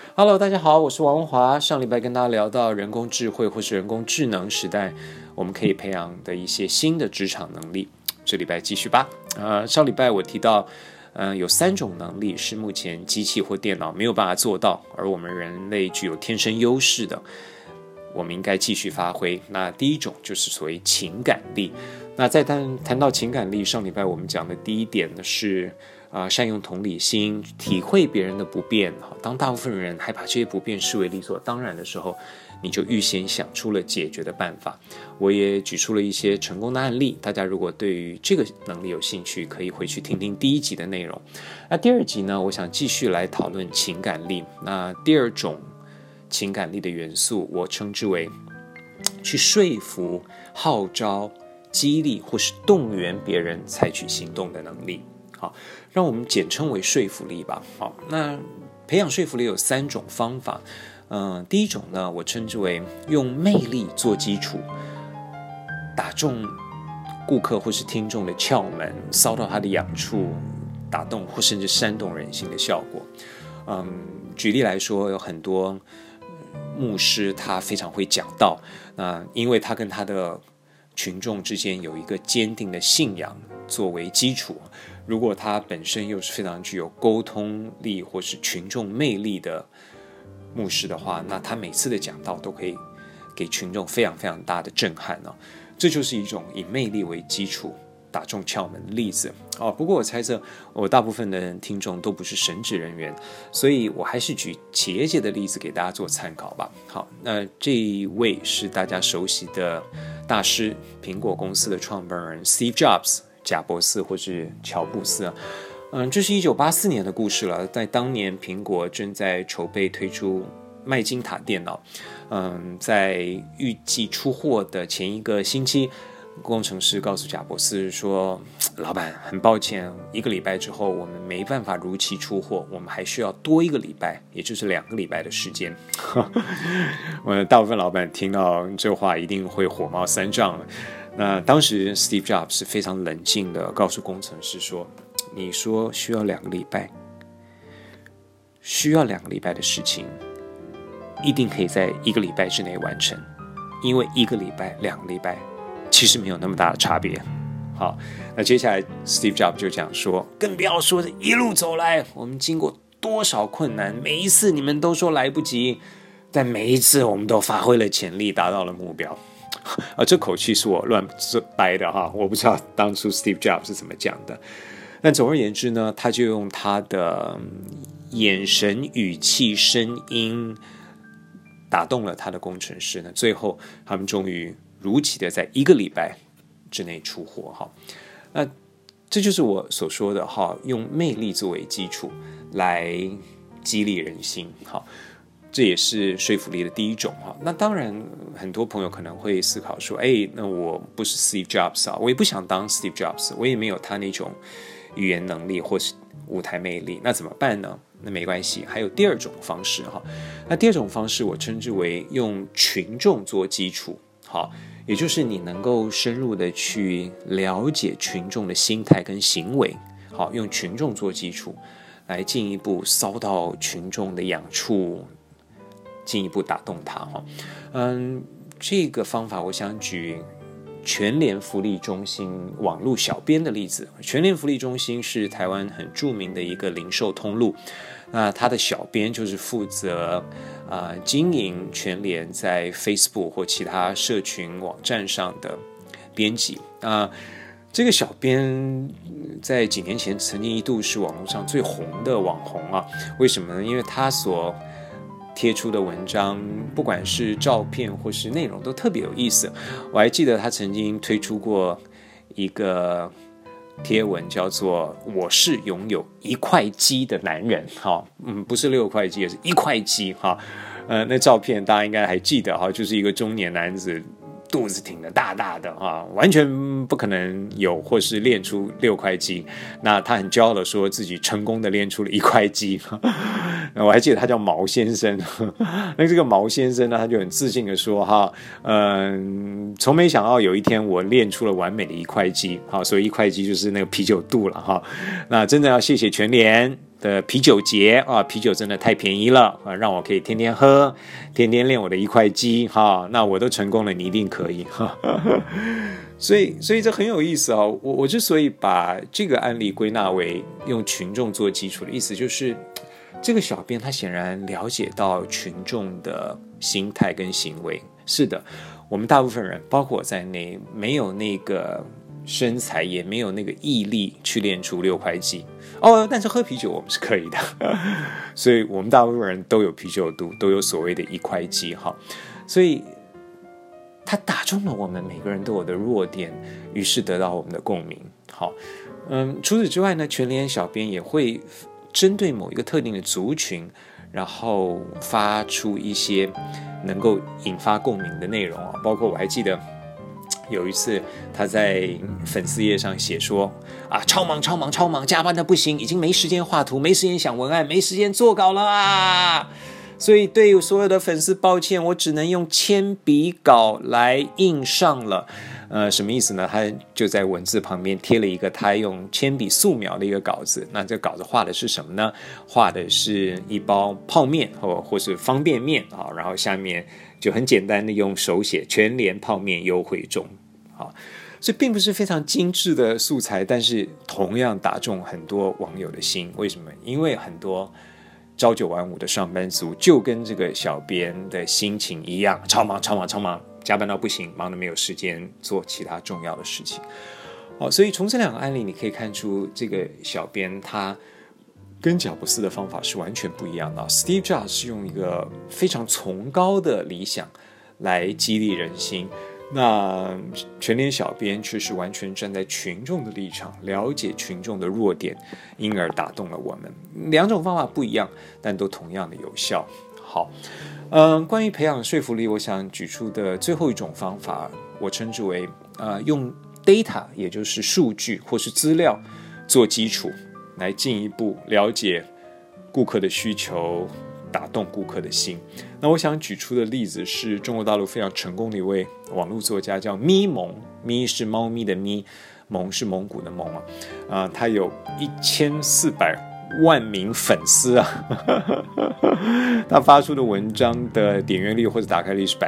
Hello，大家好，我是王文华。上礼拜跟大家聊到人工智慧或是人工智能时代，我们可以培养的一些新的职场能力。这礼拜继续吧。上礼拜我提到，有3种能力是目前机器或电脑没有办法做到，而我们人类具有天生优势的，我们应该继续发挥。那第一种就是所谓情感力。那在谈到情感力，上礼拜我们讲的第一点呢是善用同理心，体会别人的不便。当大部分人还把这些不便视为理所当然的时候，你就预先想出了解决的办法。我也举出了一些成功的案例，大家如果对于这个能力有兴趣，可以回去听听第1集的内容。那第2集呢，我想继续来讨论情感力。那第2种情感力的元素，我称之为去说服、号召、激励或是动员别人采取行动的能力。好，让我们简称为说服力吧。好，那培养说服力有3种方法。第一种呢，我称之为用魅力做基础，打中顾客或是听众的窍门，骚到他的痒处，打动或甚至煽动人心的效果。举例来说，有很多牧师他非常会讲道，因为他跟他的群众之间有一个坚定的信仰作为基础，如果他本身又是非常具有沟通力或是群众魅力的牧师的话，那他每次的讲道都可以给群众非常非常大的震撼。这就是一种以魅力为基础打中窍门的例子。不过我猜测我大部分的听众都不是神职人员，所以我还是举企业界的例子给大家做参考吧。好，那这一位是大家熟悉的大师，苹果公司的创办人 Steve Jobs， 贾伯斯或是乔布斯。这是1984年的故事了。在当年苹果正在筹备推出麦金塔电脑，在预计出货的前1个星期，工程师告诉贾伯斯说，老板，很抱歉，1个礼拜之后我们没办法如期出货，我们还需要多1个礼拜，也就是2个礼拜的时间。大部分老板听到这话一定会火冒三丈。那当时 Steve Jobs 是非常冷静的告诉工程师说，你说需要2个礼拜，需要2个礼拜的事情一定可以在1个礼拜之内完成，因为1个礼拜、2个礼拜其实没有那么大的差别。好，那接下来 Steve Jobs 就讲说，更不要说一路走来我们经过多少困难，每一次你们都说来不及，但每一次我们都发挥了潜力，达到了目标。这口气是我乱掰的哈，我不知道当初 Steve Jobs 是怎么讲的。但总而言之呢，他就用他的眼神、语气、声音打动了他的工程师呢。最后他们终于如期的在1个礼拜之内出货哈。那这就是我所说的哈，用魅力作为基础来激励人心哈。这也是说服力的第1种哈。那当然，很多朋友可能会思考说，那我不是 Steve Jobs 我也不想当 Steve Jobs， 我也没有他那种语言能力或是舞台魅力，那怎么办呢？那没关系，还有第2种方式哈。那第2种方式我称之为用群众做基础，好，也就是你能够深入的去了解群众的心态跟行为，好，用群众做基础来进一步骚到群众的痒处，进一步打动他哈。这个方法我想举全联福利中心网络小编的例子。全联福利中心是台湾很著名的一个零售通路，那他的小编就是负责经营全联在 Facebook 或其他社群网站上的编辑。这个小编在几年前曾经一度是网络上最红的网红啊。为什么呢？因为他所贴出的文章，不管是照片或是内容都特别有意思。我还记得他曾经推出过一个贴文，叫做我是拥有1块肌的男人，不是6块肌，而是1块肌。那照片大家应该还记得，就是一个中年男子肚子挺得大大的完全不可能有或是练出6块肌。那他很骄傲的说自己成功的练出了1块肌。我还记得他叫毛先生。那这个毛先生呢，他就很自信的说从没想到有一天我练出了完美的1块肌。所以1块肌就是那个啤酒肚了那真的要谢谢全联的啤酒节啊，啤酒真的太便宜了啊，让我可以天天喝，天天练我的一块肌哈，那我都成功了，你一定可以哈。所以这很有意思啊。我之所以把这个案例归纳为用群众做基础的意思，就是这个小编他显然了解到群众的心态跟行为。是的，我们大部分人，包括我在内，没有那个身材，也没有那个毅力去练出6块肌哦。但是喝啤酒我们是可以的，所以我们大部分人都有啤酒肚，都有所谓的1块肌哈。所以他打中了我们每个人都有的弱点，于是得到我们的共鸣。好，除此之外呢，全联小编也会针对某一个特定的族群，然后发出一些能够引发共鸣的内容啊。包括我还记得有一次他在粉丝页上写说啊，超忙，加班的不行，已经没时间画图，没时间想文案，没时间做稿了啊。所以对所有的粉丝抱歉，我只能用铅笔稿来印上了。什么意思呢？他就在文字旁边贴了一个他用铅笔素描的一个稿子。那这稿子画的是什么呢？画的是一包泡面或是方便面啊，然后下面就很简单的用手写全联泡面优惠中啊。所以并不是非常精致的素材，但是同样打中很多网友的心。为什么？因为很多朝9晚5的上班族就跟这个小编的心情一样，超忙，加班到不行，忙得没有时间做其他重要的事情。所以从这2个案例你可以看出，这个小编他跟贾伯斯的方法是完全不一样的。Steve Jobs 是用一个非常崇高的理想来激励人心，那全联小编却是完全站在群众的立场，了解群众的弱点，因而打动了我们。2种方法不一样，但都同样的有效。好，关于培养说服力，我想举出的最后一种方法，我称之为用 data， 也就是数据或是资料做基础，来进一步了解顾客的需求，打动顾客的心。那我想举出的例子是中国大陆非常成功的一位网络作家，叫咪蒙。咪是猫咪的咪，蒙是蒙古的蒙啊。他有1400万名粉丝啊，他发出的文章的点阅率或者打开率是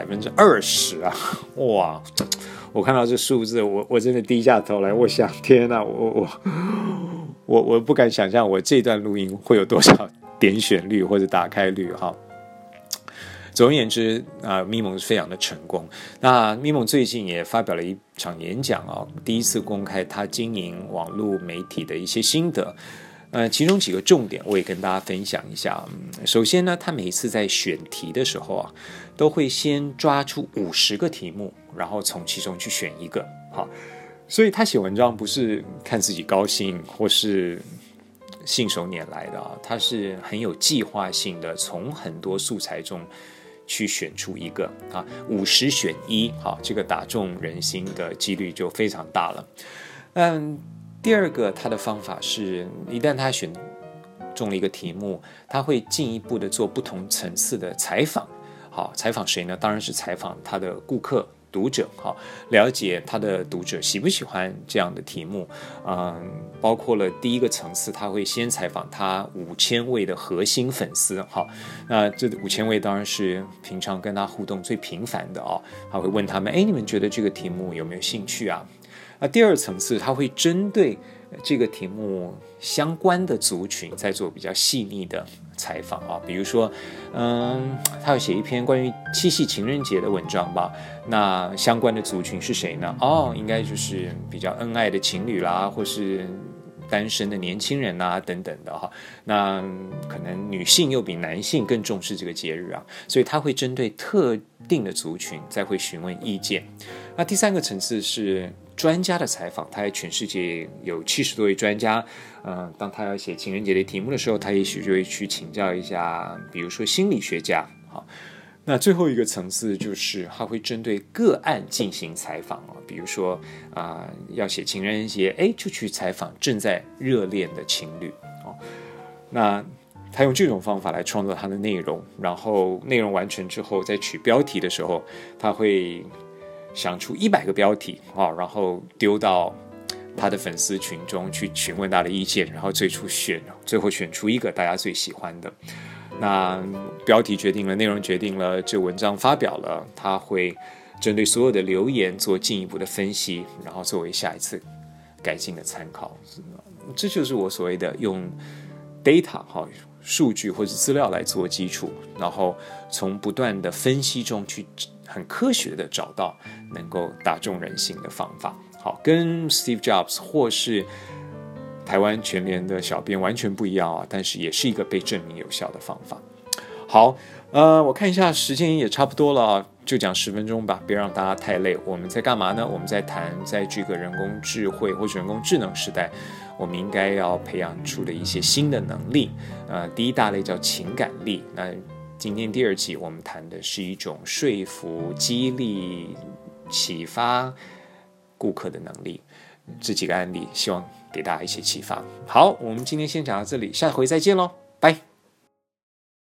20%啊！哇，我看到这数字，我真的低下头来，我想，天哪，我不敢想象我这段录音会有多少点选率或者打开率哈。总而言之咪蒙是非常的成功。那咪蒙最近也发表了一场演讲第一次公开他经营网络媒体的一些心得。其中几个重点我也跟大家分享一下。首先呢，他每一次在选题的时候都会先抓出50个题目，然后从其中去选一个。好，所以他写文章不是看自己高兴或是信手拈来的他是很有计划性的，从很多素材中去选出一个50选1，这个打中人心的几率就非常大了。第二个，他的方法是，一旦他选中了一个题目，他会进一步的做不同层次的采访。好，采访谁呢？当然是采访他的顾客、读者。好，了解他的读者喜不喜欢这样的题目。包括了第一个层次，他会先采访他5000位的核心粉丝。好，那这5000位当然是平常跟他互动最频繁的他会问他们，你们觉得这个题目有没有兴趣啊？第二层次，他会针对这个题目相关的族群再做比较细腻的采访比如说他要写一篇关于七夕情人节的文章吧，那相关的族群是谁呢？应该就是比较恩爱的情侣啦，或是单身的年轻人等等的那可能女性又比男性更重视这个节日所以他会针对特定的族群再会询问意见。那第三个层次是专家的采访，他在全世界有70多位专家，当他要写情人节的题目的时候，他也许就会去请教一下，比如说心理学家。那最后一个层次就是他会针对个案进行采访比如说要写情人节，就去采访正在热恋的情侣那他用这种方法来创作他的内容，然后内容完成之后，在取标题的时候，他会想出100个标题然后丢到他的粉丝群中去询问他的意见，然后最后选出一个大家最喜欢的。那标题决定了，内容决定了，这文章发表了，他会针对所有的留言做进一步的分析，然后作为下一次改进的参考。这就是我所谓的用 data 数据或者资料来做基础，然后从不断的分析中去很科学的找到能够打中人心的方法。好，跟 Steve Jobs 或是台湾全联的小编完全不一样啊，但是也是一个被证明有效的方法。好，我看一下时间也差不多了，就讲10分钟吧，别让大家太累。我们在干嘛呢？我们在谈在这个人工智慧或者人工智能时代，我们应该要培养出的一些新的能力。第一大类叫情感力。那今天第2集我们谈的是一种说服、激励、启发顾客的能力。这几个案例希望给大家一些启发。好，我们今天先讲到这里，下回再见咯，拜。